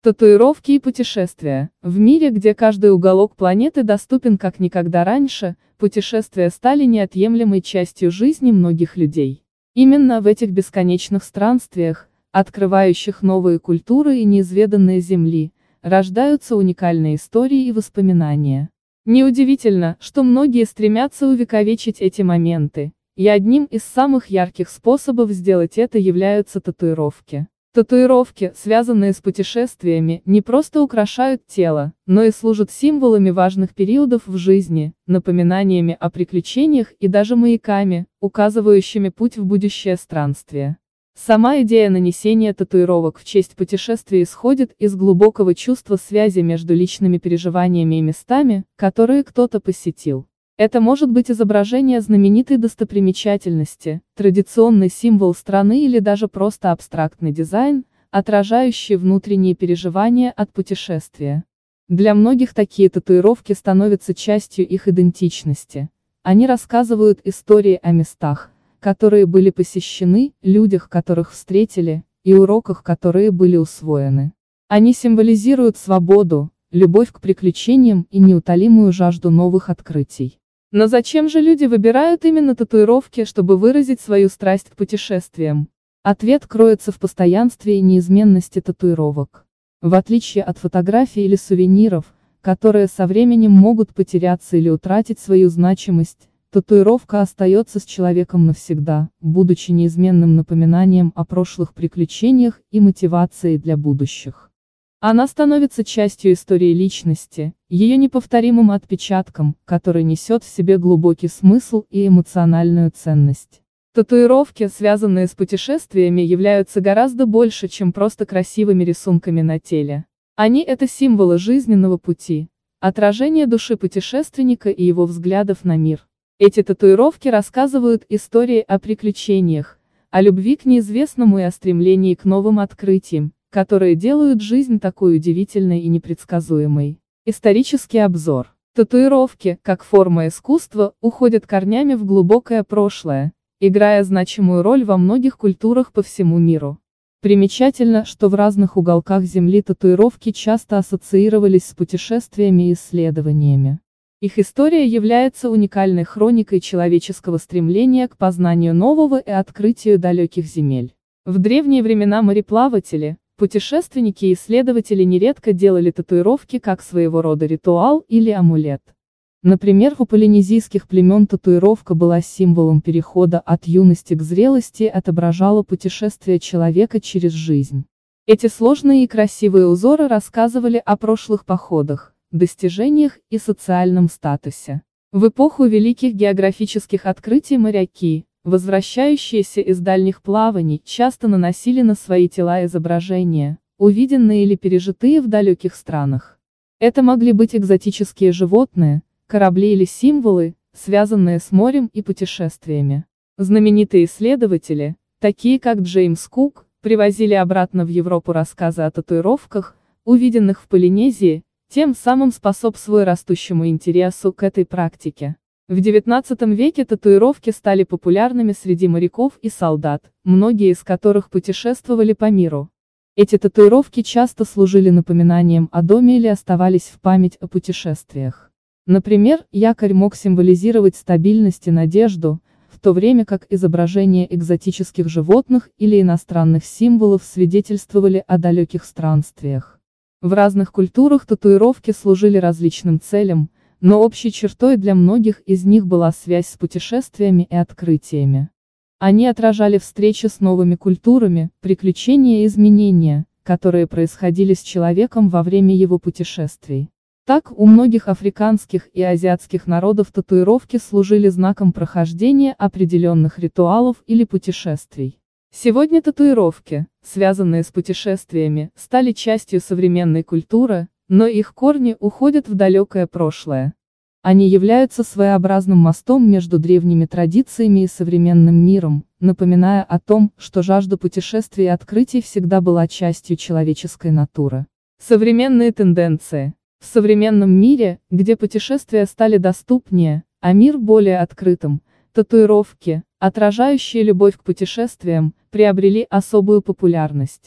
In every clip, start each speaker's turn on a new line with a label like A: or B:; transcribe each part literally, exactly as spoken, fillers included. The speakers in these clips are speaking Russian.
A: Татуировки и путешествия. В мире, где каждый уголок планеты доступен как никогда раньше, путешествия стали неотъемлемой частью жизни многих людей. Именно в этих бесконечных странствиях, открывающих новые культуры и неизведанные земли, рождаются уникальные истории и воспоминания. Неудивительно, что многие стремятся увековечить эти моменты, и одним из самых ярких способов сделать это являются татуировки. Татуировки, связанные с путешествиями, не просто украшают тело, но и служат символами важных периодов в жизни, напоминаниями о приключениях и даже маяками, указывающими путь в будущее странствие. Сама идея нанесения татуировок в честь путешествия исходит из глубокого чувства связи между личными переживаниями и местами, которые кто-то посетил. Это может быть изображение знаменитой достопримечательности, традиционный символ страны или даже просто абстрактный дизайн, отражающий внутренние переживания от путешествия. Для многих такие татуировки становятся частью их идентичности. Они рассказывают истории о местах, которые были посещены, людях, которых встретили, и уроках, которые были усвоены. Они символизируют свободу, любовь к приключениям и неутолимую жажду новых открытий. Но зачем же люди выбирают именно татуировки, чтобы выразить свою страсть к путешествиям? Ответ кроется в постоянстве и неизменности татуировок. В отличие от фотографий или сувениров, которые со временем могут потеряться или утратить свою значимость, татуировка остается с человеком навсегда, будучи неизменным напоминанием о прошлых приключениях и мотивацией для будущих. Она становится частью истории личности, ее неповторимым отпечатком, который несет в себе глубокий смысл и эмоциональную ценность. Татуировки, связанные с путешествиями, являются гораздо больше, чем просто красивыми рисунками на теле. Они — это символы жизненного пути, отражение души путешественника и его взглядов на мир. Эти татуировки рассказывают истории о приключениях, о любви к неизвестному и о стремлении к новым открытиям, которые делают жизнь такой удивительной и непредсказуемой. Исторический обзор. Татуировки, как форма искусства, уходят корнями в глубокое прошлое, играя значимую роль во многих культурах по всему миру. Примечательно, что в разных уголках Земли татуировки часто ассоциировались с путешествиями и исследованиями. Их история является уникальной хроникой человеческого стремления к познанию нового и открытию далеких земель. В древние времена мореплаватели, путешественники и исследователи нередко делали татуировки как своего рода ритуал или амулет. Например, у полинезийских племен татуировка была символом перехода от юности к зрелости и отображала путешествие человека через жизнь. Эти сложные и красивые узоры рассказывали о прошлых походах, достижениях и социальном статусе. В эпоху великих географических открытий моряки, возвращающиеся из дальних плаваний, часто наносили на свои тела изображения, увиденные или пережитые в далеких странах. Это могли быть экзотические животные, корабли или символы, связанные с морем и путешествиями. Знаменитые исследователи, такие как Джеймс Кук, привозили обратно в Европу рассказы о татуировках, увиденных в Полинезии, тем самым способствуя растущему интересу к этой практике. В девятнадцатом веке татуировки стали популярными среди моряков и солдат, многие из которых путешествовали по миру. Эти татуировки часто служили напоминанием о доме или оставались в память о путешествиях. Например, якорь мог символизировать стабильность и надежду, в то время как изображения экзотических животных или иностранных символов свидетельствовали о далеких странствиях. В разных культурах татуировки служили различным целям, но общей чертой для многих из них была связь с путешествиями и открытиями. Они отражали встречи с новыми культурами, приключения и изменения, которые происходили с человеком во время его путешествий. Так, у многих африканских и азиатских народов татуировки служили знаком прохождения определенных ритуалов или путешествий. Сегодня татуировки, связанные с путешествиями, стали частью современной культуры, но их корни уходят в далекое прошлое. Они являются своеобразным мостом между древними традициями и современным миром, напоминая о том, что жажда путешествий и открытий всегда была частью человеческой натуры. Современные тенденции. В современном мире, где путешествия стали доступнее, а мир более открытым, татуировки, отражающие любовь к путешествиям, приобрели особую популярность.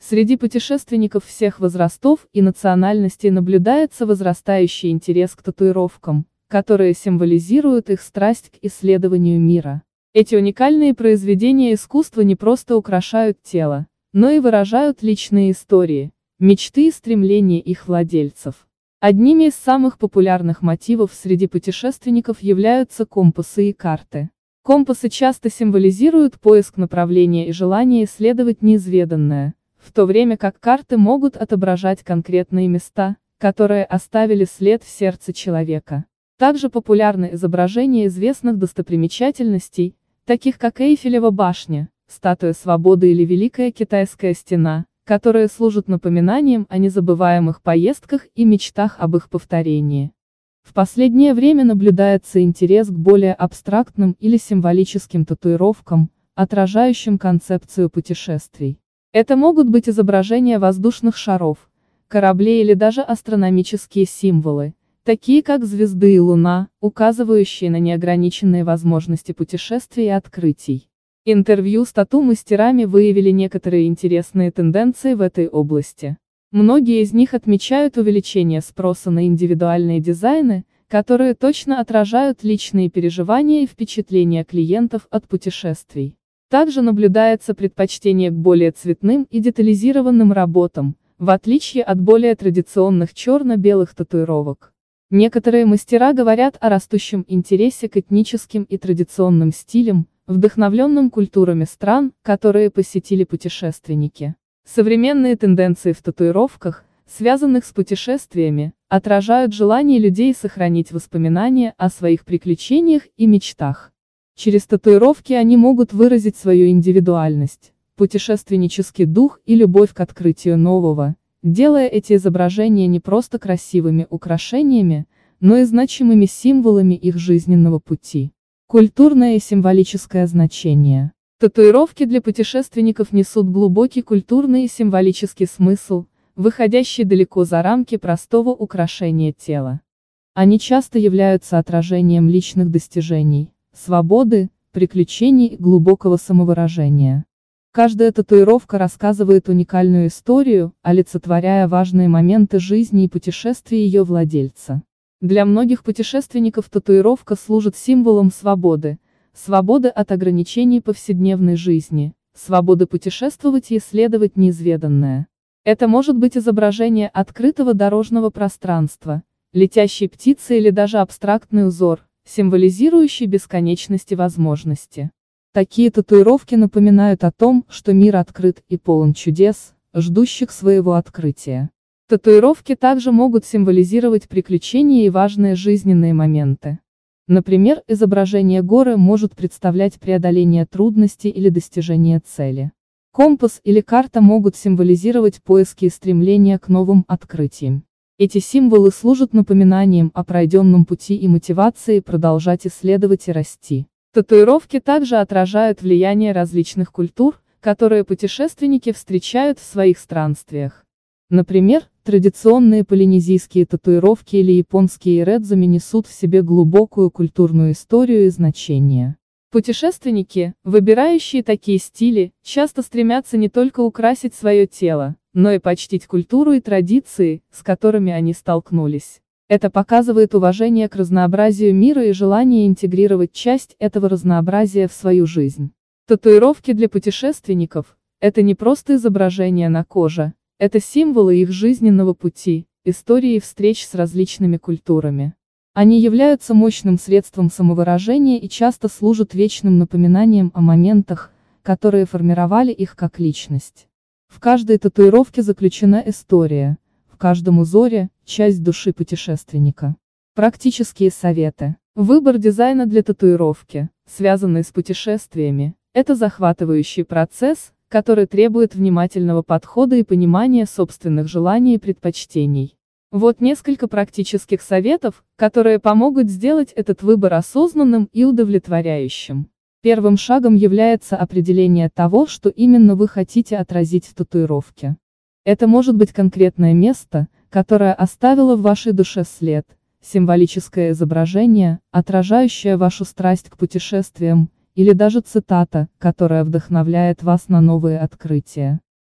A: Среди путешественников всех возрастов и национальностей наблюдается возрастающий интерес к татуировкам, которые символизируют их страсть к исследованию мира. Эти уникальные произведения искусства не просто украшают тело, но и выражают личные истории, мечты и стремления их владельцев. Одними из самых популярных мотивов среди путешественников являются компасы и карты. Компасы часто символизируют поиск направления и желание исследовать неизведанное, в то время как карты могут отображать конкретные места, которые оставили след в сердце человека. Также популярны изображения известных достопримечательностей, таких как Эйфелева башня, Статуя Свободы или Великая Китайская стена, которые служат напоминанием о незабываемых поездках и мечтах об их повторении. В последнее время наблюдается интерес к более абстрактным или символическим татуировкам, отражающим концепцию путешествий. Это могут быть изображения воздушных шаров, кораблей или даже астрономические символы, такие как звезды и луна, указывающие на неограниченные возможности путешествий и открытий. Интервью с тату-мастерами выявили некоторые интересные тенденции в этой области. Многие из них отмечают увеличение спроса на индивидуальные дизайны, которые точно отражают личные переживания и впечатления клиентов от путешествий. Также наблюдается предпочтение к более цветным и детализированным работам, в отличие от более традиционных черно-белых татуировок. Некоторые мастера говорят о растущем интересе к этническим и традиционным стилям, вдохновленным культурами стран, которые посетили путешественники. Современные тенденции в татуировках, связанных с путешествиями, отражают желание людей сохранить воспоминания о своих приключениях и мечтах. Через татуировки они могут выразить свою индивидуальность, путешественнический дух и любовь к открытию нового, делая эти изображения не просто красивыми украшениями, но и значимыми символами их жизненного пути. Культурное и символическое значение. Татуировки для путешественников несут глубокий культурный и символический смысл, выходящий далеко за рамки простого украшения тела. Они часто являются отражением личных достижений, свободы, приключений и глубокого самовыражения. Каждая татуировка рассказывает уникальную историю, олицетворяя важные моменты жизни и путешествий ее владельца. Для многих путешественников татуировка служит символом свободы, свободы от ограничений повседневной жизни, свободы путешествовать и исследовать неизведанное. Это может быть изображение открытого дорожного пространства, летящей птицы или даже абстрактный узор, символизирующий бесконечность и возможности. Такие татуировки напоминают о том, что мир открыт и полон чудес, ждущих своего открытия. Татуировки также могут символизировать приключения и важные жизненные моменты. Например, изображение горы может представлять преодоление трудностей или достижение цели. Компас или карта могут символизировать поиски и стремления к новым открытиям. Эти символы служат напоминанием о пройденном пути и мотивации продолжать исследовать и расти. Татуировки также отражают влияние различных культур, которые путешественники встречают в своих странствиях. Например, традиционные полинезийские татуировки или японские иредзами несут в себе глубокую культурную историю и значение. Путешественники, выбирающие такие стили, часто стремятся не только украсить свое тело, но и почтить культуру и традиции, с которыми они столкнулись. Это показывает уважение к разнообразию мира и желание интегрировать часть этого разнообразия в свою жизнь. Татуировки для путешественников – это не просто изображения на коже, это символы их жизненного пути, истории встреч с различными культурами. Они являются мощным средством самовыражения и часто служат вечным напоминанием о моментах, которые формировали их как личность. В каждой татуировке заключена история, в каждом узоре – часть души путешественника. Практические советы. Выбор дизайна для татуировки, связанный с путешествиями, это захватывающий процесс, который требует внимательного подхода и понимания собственных желаний и предпочтений. Вот несколько практических советов, которые помогут сделать этот выбор осознанным и удовлетворяющим. Первым шагом является определение того, что именно вы хотите отразить в татуировке. Это может быть конкретное место, которое оставило в вашей душе след, символическое изображение, отражающее вашу страсть к путешествиям, или даже цитата, которая вдохновляет вас на новые открытия.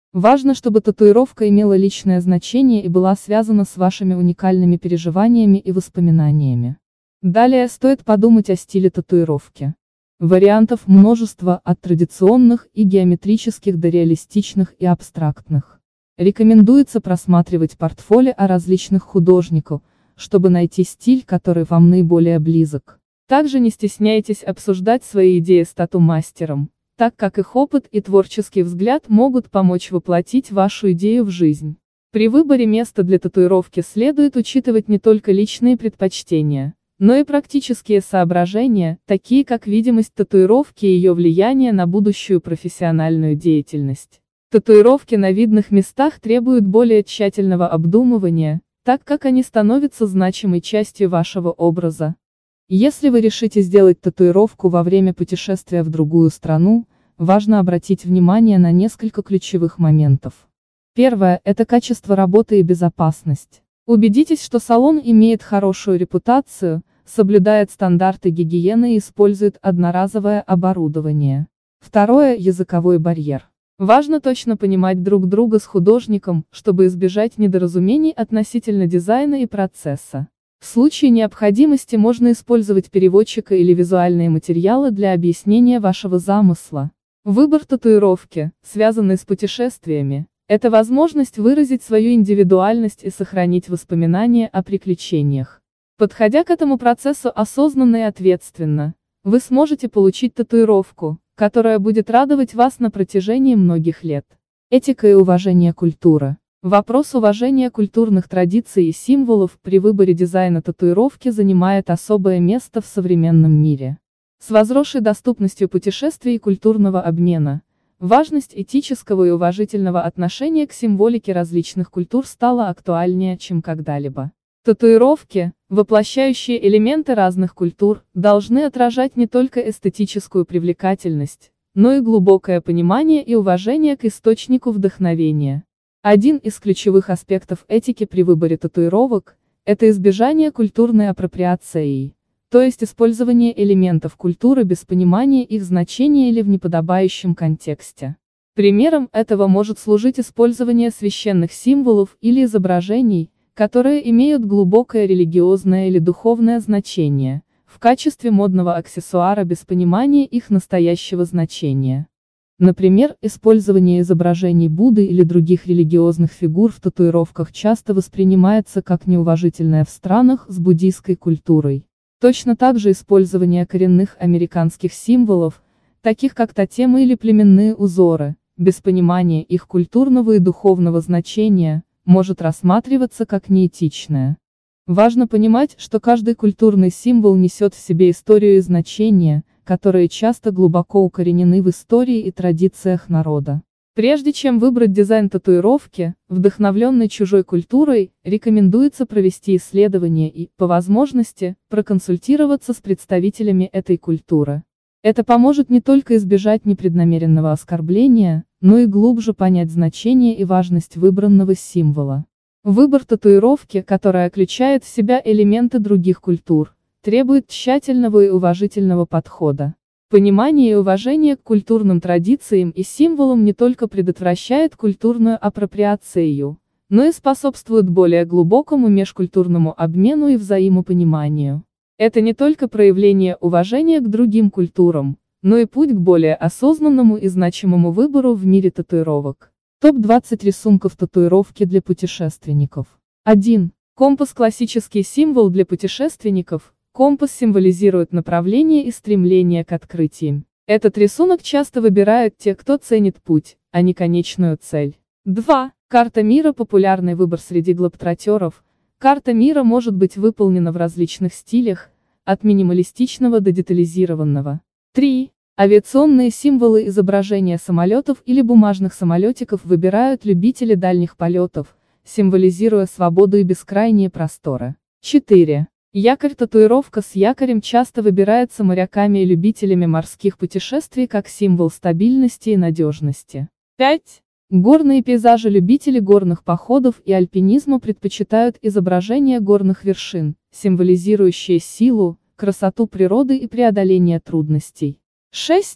A: Важно, чтобы татуировка имела личное значение и была связана с вашими уникальными переживаниями и воспоминаниями. Далее стоит подумать о стиле татуировки. Вариантов множество, от традиционных и геометрических до реалистичных и абстрактных. Рекомендуется просматривать портфолио различных художников, чтобы найти стиль, который вам наиболее близок. Также не стесняйтесь обсуждать свои идеи с тату-мастером, так как их опыт и творческий взгляд могут помочь воплотить вашу идею в жизнь. При выборе места для татуировки следует учитывать не только личные предпочтения, но и практические соображения, такие как видимость татуировки и ее влияние на будущую профессиональную деятельность. Татуировки на видных местах требуют более тщательного обдумывания, так как они становятся значимой частью вашего образа. Если вы решите сделать татуировку во время путешествия в другую страну, важно обратить внимание на несколько ключевых моментов. Первое – это качество работы и безопасность. Убедитесь, что салон имеет хорошую репутацию, соблюдает стандарты гигиены и использует одноразовое оборудование. Второе – языковой барьер. Важно точно понимать друг друга с художником, чтобы избежать недоразумений относительно дизайна и процесса. В случае необходимости можно использовать переводчика или визуальные материалы для объяснения вашего замысла. Выбор татуировки, связанный с путешествиями, это возможность выразить свою индивидуальность и сохранить воспоминания о приключениях. Подходя к этому процессу осознанно и ответственно, вы сможете получить татуировку, которая будет радовать вас на протяжении многих лет. Этика и уважение культуры. Вопрос уважения культурных традиций и символов при выборе дизайна татуировки занимает особое место в современном мире. С возросшей доступностью путешествий и культурного обмена, важность этического и уважительного отношения к символике различных культур стала актуальнее, чем когда-либо. Татуировки, воплощающие элементы разных культур, должны отражать не только эстетическую привлекательность, но и глубокое понимание и уважение к источнику вдохновения. Один из ключевых аспектов этики при выборе татуировок – это избежание культурной апроприации, то есть использование элементов культуры без понимания их значения или в неподобающем контексте. Примером этого может служить использование священных символов или изображений, которые имеют глубокое религиозное или духовное значение, в качестве модного аксессуара без понимания их настоящего значения. Например, использование изображений Будды или других религиозных фигур в татуировках часто воспринимается как неуважительное в странах с буддийской культурой. Точно так же использование коренных американских символов, таких как тотемы или племенные узоры, без понимания их культурного и духовного значения, может рассматриваться как неэтичное. Важно понимать, что каждый культурный символ несет в себе историю и значения, которые часто глубоко укоренены в истории и традициях народа. Прежде чем выбрать дизайн татуировки, вдохновленной чужой культурой, рекомендуется провести исследование и, по возможности, проконсультироваться с представителями этой культуры. Это поможет не только избежать непреднамеренного оскорбления, но и глубже понять значение и важность выбранного символа. Выбор татуировки, которая включает в себя элементы других культур, требует тщательного и уважительного подхода. Понимание и уважение к культурным традициям и символам не только предотвращает культурную апроприацию, но и способствует более глубокому межкультурному обмену и взаимопониманию. Это не только проявление уважения к другим культурам, но и путь к более осознанному и значимому выбору в мире татуировок. топ двадцать рисунков татуировки для путешественников. один. Компас – классический символ для путешественников. Компас символизирует направление и стремление к открытиям. Этот рисунок часто выбирают те, кто ценит путь, а не конечную цель. два. Карта мира – популярный выбор среди глобтроттеров. Карта мира может быть выполнена в различных стилях, от минималистичного до детализированного. три. Авиационные символы изображения самолетов или бумажных самолетиков выбирают любители дальних полетов, символизируя свободу и бескрайние просторы. четыре. Якорь-татуировка с якорем часто выбирается моряками и любителями морских путешествий как символ стабильности и надежности. пять. Горные пейзажи. Любители горных походов и альпинизма предпочитают изображения горных вершин, символизирующие силу, красоту природы и преодоление трудностей. шесть.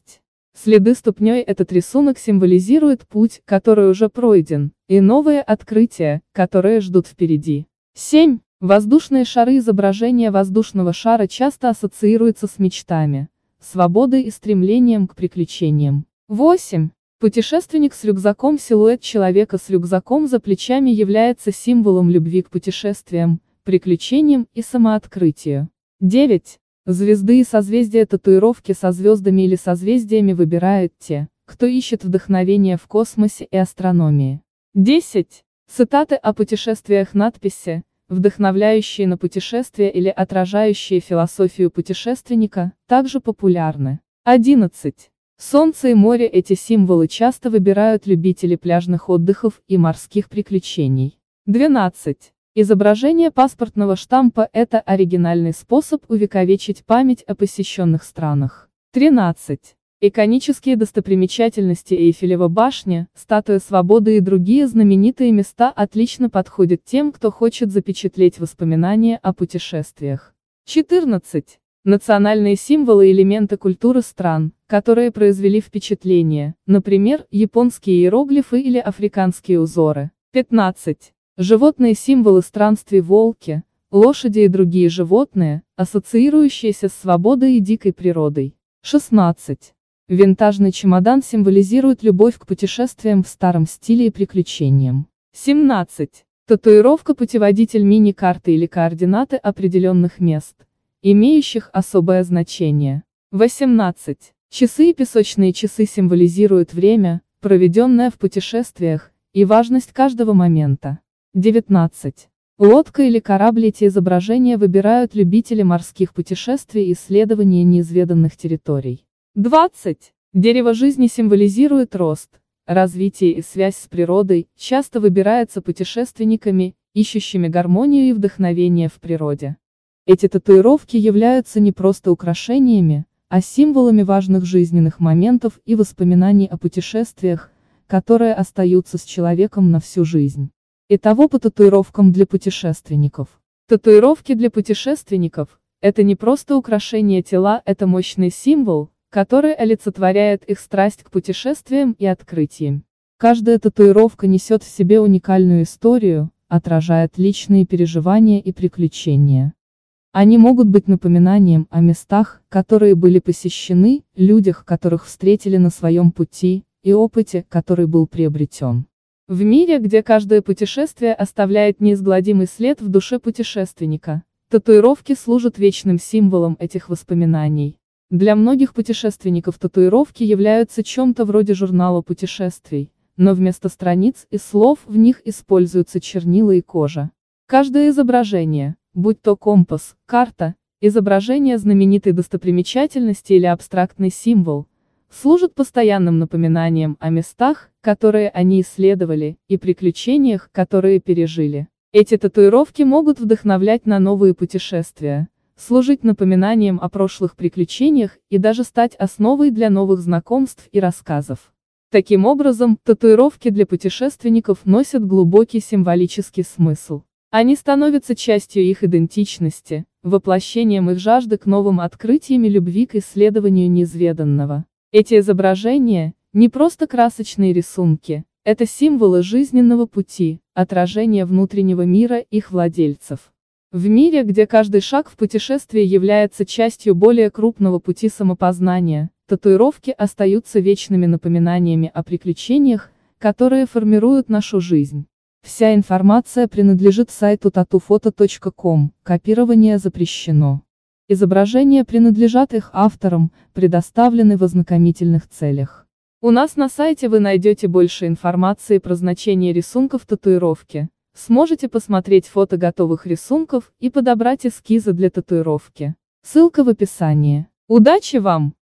A: Следы ступней этот рисунок символизирует путь, который уже пройден, и новые открытия, которые ждут впереди. семь. Воздушные шары. Изображение воздушного шара часто ассоциируется с мечтами, свободой и стремлением к приключениям. восемь. Путешественник с рюкзаком. Силуэт человека с рюкзаком за плечами является символом любви к путешествиям, приключениям и самооткрытию. девять. Звезды и созвездия. Татуировки со звездами или созвездиями выбирают те, кто ищет вдохновение в космосе и астрономии. десять. Цитаты о путешествиях. Надписи, вдохновляющие на путешествия или отражающие философию путешественника, также популярны. одиннадцать. Солнце и море. Эти символы часто выбирают любители пляжных отдыхов и морских приключений. двенадцать. Изображение паспортного штампа – это оригинальный способ увековечить память о посещенных странах. тринадцать. Иконические достопримечательности. Эйфелева башня, Статуя Свободы и другие знаменитые места отлично подходят тем, кто хочет запечатлеть воспоминания о путешествиях. четырнадцать. Национальные символы и элементы культуры стран, которые произвели впечатление, например, японские иероглифы или африканские узоры. пятнадцать. Животные символы странствий. Волки, лошади и другие животные, ассоциирующиеся с свободой и дикой природой. шестнадцать. Винтажный чемодан символизирует любовь к путешествиям в старом стиле и приключениям. семнадцать. Татуировка. Путеводитель. Мини-карты или координаты определенных мест, имеющих особое значение. восемнадцать. Часы и песочные часы символизируют время, проведенное в путешествиях, и важность каждого момента. девятнадцать. Лодка или корабль. Эти изображения выбирают любители морских путешествий и исследования неизведанных территорий. двадцать. Дерево жизни символизирует рост, развитие и связь с природой, часто выбирается путешественниками, ищущими гармонию и вдохновение в природе. Эти татуировки являются не просто украшениями, а символами важных жизненных моментов и воспоминаний о путешествиях, которые остаются с человеком на всю жизнь. Итого по татуировкам для путешественников. Татуировки для путешественников – это не просто украшение тела, это мощный символ, который олицетворяет их страсть к путешествиям и открытиям. Каждая татуировка несет в себе уникальную историю, отражает личные переживания и приключения. Они могут быть напоминанием о местах, которые были посещены, людях, которых встретили на своем пути, и опыте, который был приобретен. В мире, где каждое путешествие оставляет неизгладимый след в душе путешественника, татуировки служат вечным символом этих воспоминаний. Для многих путешественников татуировки являются чем-то вроде журнала путешествий, но вместо страниц и слов в них используются чернила и кожа. Каждое изображение, будь то компас, карта, изображение знаменитой достопримечательности или абстрактный символ, служит постоянным напоминанием о местах, которые они исследовали, и приключениях, которые пережили. Эти татуировки могут вдохновлять на новые путешествия, служить напоминанием о прошлых приключениях и даже стать основой для новых знакомств и рассказов. Таким образом, татуировки для путешественников носят глубокий символический смысл. Они становятся частью их идентичности, воплощением их жажды к новым открытиям и любви к исследованию неизведанного. Эти изображения – не просто красочные рисунки, это символы жизненного пути, отражение внутреннего мира их владельцев. В мире, где каждый шаг в путешествии является частью более крупного пути самопознания, татуировки остаются вечными напоминаниями о приключениях, которые формируют нашу жизнь. Вся информация принадлежит сайту татуфото точка ком, копирование запрещено. Изображения принадлежат их авторам, предоставлены в ознакомительных целях. У нас на сайте вы найдете больше информации про значение рисунков татуировки. Сможете посмотреть фото готовых рисунков и подобрать эскизы для татуировки. Ссылка в описании. Удачи вам!